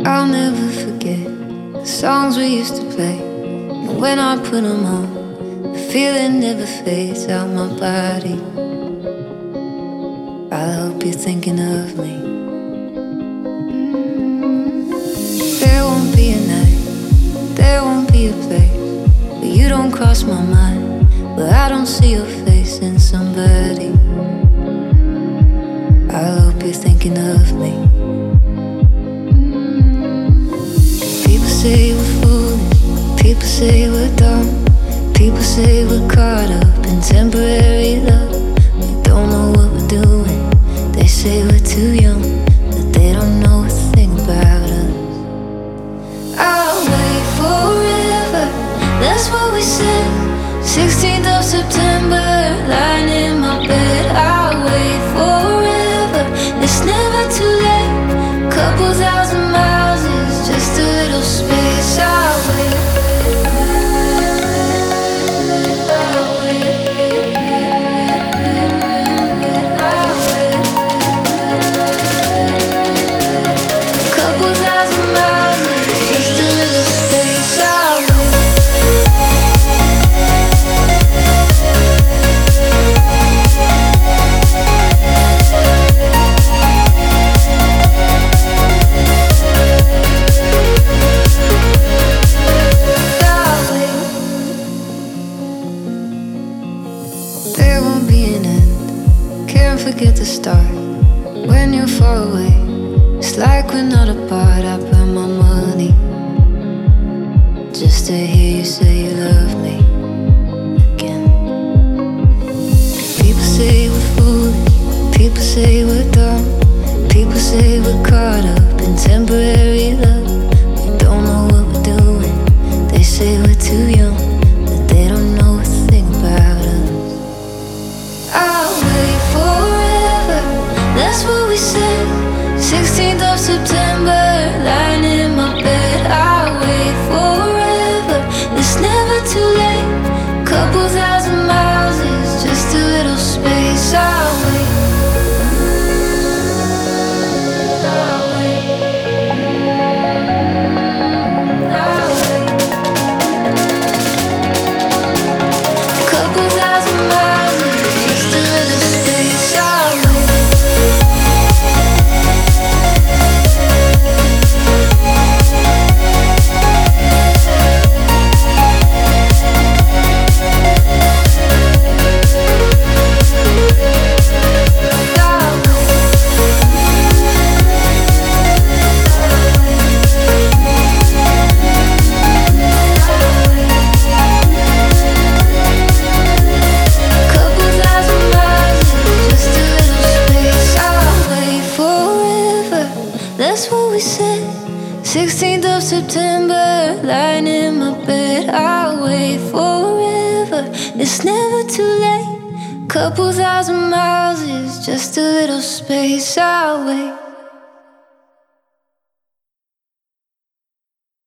I'll never forget the songs we used to play. And when I put them on, the feeling never fades out my body. I hope you're thinking of me. There won't be a night, there won't be a place where you don't cross my mind, where I don't see your face in somebody. I hope you're thinking of me. People say we're foolish, people say we're dumb, people say we're caught up in temporary love. We don't know what we're doing, they say we're too young, but they don't know a thing about us. I'll wait forever, that's what we said. 16th of September, lying in my bed. I'll wait forever, it's never too late. Couple thousand miles is just a little space. I'll wait. Couple thousand miles is just a little space. I'll wait. There won't be an end, can't forget the start. When you're far away, it's like we're not apart. I put my money just to hear you say you love me again. People say we're foolish, people say we're dumb, people say we're caught up in temporary love. We don't know what we're doing, they say we're too young, but they don't know a thing about us. I'll wait forever, that's what we said. 16th of September, lying in my bed. I'll wait forever, it's never too late. Couple thousand miles is just a little space. I'll wait. I'll wait. I'll wait. Couple thousand miles is just a little space. I'll wait. That's what we said. 16th of September, lying in my bed. I'll wait forever, it's never too late. Couple thousand miles is just a little space. I'll wait.